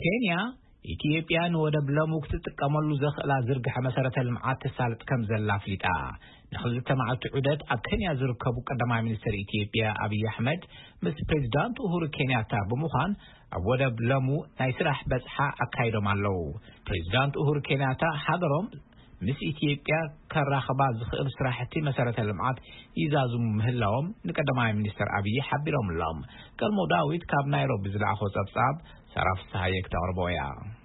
كينيا ኢትዮጵያን ወደ ብለሙክ ተጠቀመሉ ዘኽላ ዝርግሐ መሰረተ ልምዓት ተሳልጥ ከም ዘላ ፍሊጣ ንኽልተ መዓልቲ ዑደት ኣብ ኬንያ ዝርከቡ ቀዳማይ ሚኒስትር ኢትዮጵያ አብይ አሕመድ ምስ ፕሬዝዳንት ኡሁሩ ኬንያታ በመዃን ኣብ ወደብ ለሙ ናይ ስራሕ በጽሓ አካይዶም ኣለው ፕሬዝዳንት ኡሁሩ ኬንያታ ሃገሮም ምስ ኢትዮጵያ ከራኸባ ዝኽእል ስራሕቲ መሰረተ ልምዓት ይዛዙሙ ምህላዎም ንቀዳማይ ሚኒስትር አብይ ሓቢሮምሎም ቀልሞ ዳዊት ካብ ናይሮቢ ዝለኣኾ ጸብጻብ ሰራፍ ሳይክ ተቅርቦያ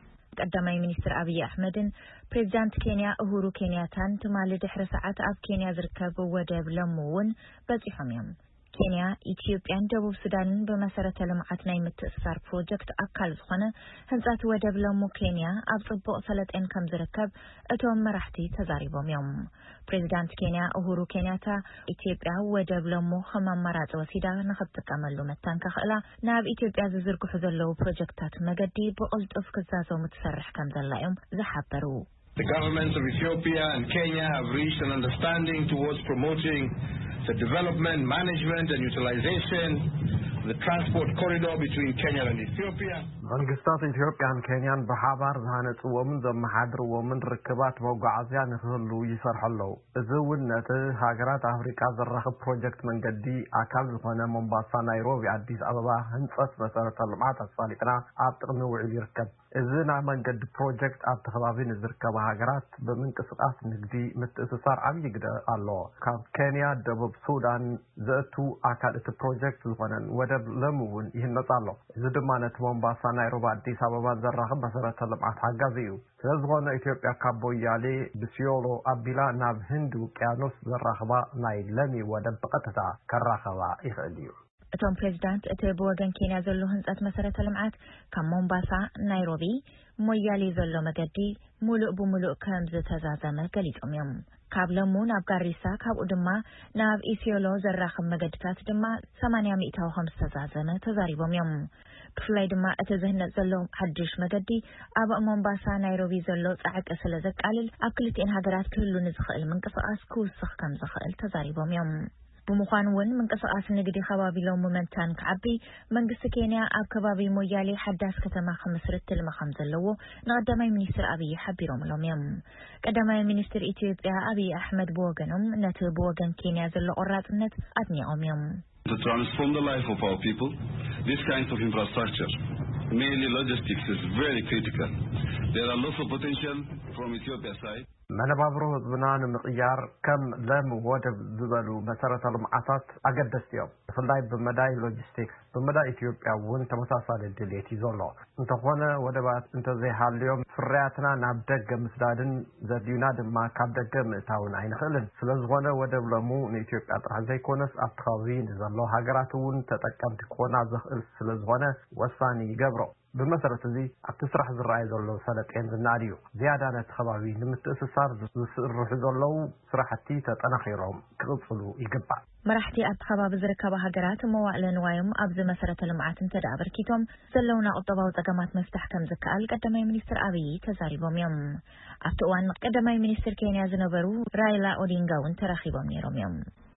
ቀዳማይ ሚኒስትር አብይ አሕመድን ፕሬዝዳንት ኬንያ ኡሁሩ ኬንያታን ትማሊ ድሕረ ሰዓት ኣብ ኬንያ ዝርከቡ ወደብ ለሙውን በፂሖም እዮም ኬንያ ኢትዮጵያን ደቡብ ሱዳንን በመሰረተ ልምዓት ናይ ምትእስሳር ፕሮጀክት አካል ዝኾነ ህንጸት ወደብ ለሙ ኬንያ ኣብ ጽቡቕ ሰለጤን ከም ዝርከብ እቶም መራሕቲ ተዛሪቦም እዮም ፕሬዝዳንት ኬንያ ኡሁሩ ኬንያታ ኢትዮጵያ ወደብ ለሙ ከም አማራጭ ወሲዳ ንኽትጥቀመሉ መታን ከኽእላ ናብ ኢትዮጵያ ዝዝርግሑ ዘለዉ ፕሮጀክታት መገዲ ብቕልጡፍ ክዛዘሙ ትሰርሕ ከም ዘላ እዮም ዝሓበሩ The governments of Ethiopia and Kenya have reached an understanding towards promoting the development, management and utilization of the transport corridor between Kenya and Ethiopia. መንግስታት ኢትዮጵያን ኬንያን በሓባር ዝሃነጽዎምን ዘመሓድርዎምን ርክባት መጓዓዝያ ንኽህሉ ይሰርሐለው እዚ እውን ነቲ ሃገራት አፍሪካ ዘራኽብ ፕሮጀክት መንገዲ አካል ዝኾነ ሞምባሳ ናይሮቢ አዲስ አበባ ህንጸት መሰረተ ልምዓት አሳሊጥና ኣብ ጥቕሚ ውዕል ይርከብ እዚ ናይ መንገዲ ፕሮጀክት ኣብ ተኸባቢ ንዝርከባ ሃገራት ብምንቅስቃስ ንግዲ ምትእስሳር ዓብዪ ግደ ኣሎ ካብ ኬንያ ደቡብ ሱዳን ዘእቱ አካል እቲ ፕሮጀክት ዝኾነን ወደብ ለሙ እውን ይህነጽ ኣሎ እዚ ድማ ነቲ ሞምባሳ ናይሮቢ አዲስ አበባ ዘራኽብ መሰረተ ልምዓት ሓጋዝ እዩ ስለዝኾነ ኢትዮጵያ ካብ ቦያሌ ብሲዮሎ ኣቢላ ናብ ህንዲ ውቅያኖስ ዘራኽባ ናይ ለሚ ወደብ ብቐጥታ ከራኸባ ይኽእል እዩ እቶም ፕሬዝዳንት እቲ ብወገን ኬንያ ዘሎ ህንጸት መሰረተ ልምዓት ካብ ሞምባሳ ናይሮቢ ሞያሌ ዘሎ መገዲ ሙሉእ ብሙሉእ ከም ዝተዛዘመ ገሊጾም እዮም ካብ ለሙ ናብ ጋሪሳ ካብኡ ድማ ናብ ኢሲዮሎ ዘራኽብ መገድታት ድማ 80 ከም ዝተዛዘመ ተዛሪቦም እዮም ብፍላይ ድማ እቲ ዝህነጽ ዘሎ ሓድሽ መገዲ ኣብ ሞምባሳ ናይሮቢ ዘሎ ጻዕቂ ስለ ዘቃልል ኣብ ክልቲአን ሃገራት ክህሉ ንዝኽእል ምንቅስቓስ ክውስኽ ከም ዝኽእል ተዛሪቦም እዮም ብምዃኑ እውን ምንቅስቓስ ንግዲ ከባቢ ለሙ መንታን ከዓቢ መንግስቲ ኬንያ ኣብ ከባቢ ሞያሌ ሓዳስ ከተማ ክምስርት ትልሚ ከም ዘለዎ ንቀዳማይ ሚኒስትር አብይ ሓቢሮምሎም እዮም ቀዳማይ ሚኒስትር ኢትዮጵያ አብይ አሕመድ ብወገኖም ነቲ ብወገን ኬንያ ዘሎ ቆራጽነት ኣድኒቖም እዮም To transform the life of our people, this kind of infrastructure, mainly logistics, is very critical. There are lots of potential from Ethiopia's side. መነባብሮ ህዝብና ንምቕያር ከም ለም ወደብ ዝበሉ መሰረተ ልምዓታት ኣገደስቲ እዮም ብፍላይ ብመዳይ ሎጂስቲክስ በመዳይ ኢትዮጵያ እውን ተመሳሳሊ ድሌት ይዘሎ እንተኾነ ወደባት እንተዘይሃልዮም ፍርያትና ናብ ደገ ምስዳድን ዘድዩና ድማ ካብ ደገ ምእታውን ኣይንኽእልን ስለዝኾነ ወደብ ለሙ ንኢትዮጵያ ጥራሕ ዘይኮነስ ኣብ ተኸቢ ንዘሎ ሃገራት እውን ተጠቀምቲ ክኾና ዝኽእል ስለዝኾነ ወሳኒ ይገብሮ بمسرة ذي أبتسرح الرأي ذلو سنتين ذناديو زيادة نتخبابي نمتأسسار الروح ذلو سرحتي تتنخيرهم كغفلو يقبع مرحتي أبخباب زركبا هجرات موائلن وايم أبز مسرة لمعات تدابر كيتم زلونا أطباو تقامات مفتح كم زكال قدمي منيستر أبي تزاريبهم يم أبتوان قدمي منيستر كينيا زنبرو رايلا أودينغاون ترخيبهم يروم يم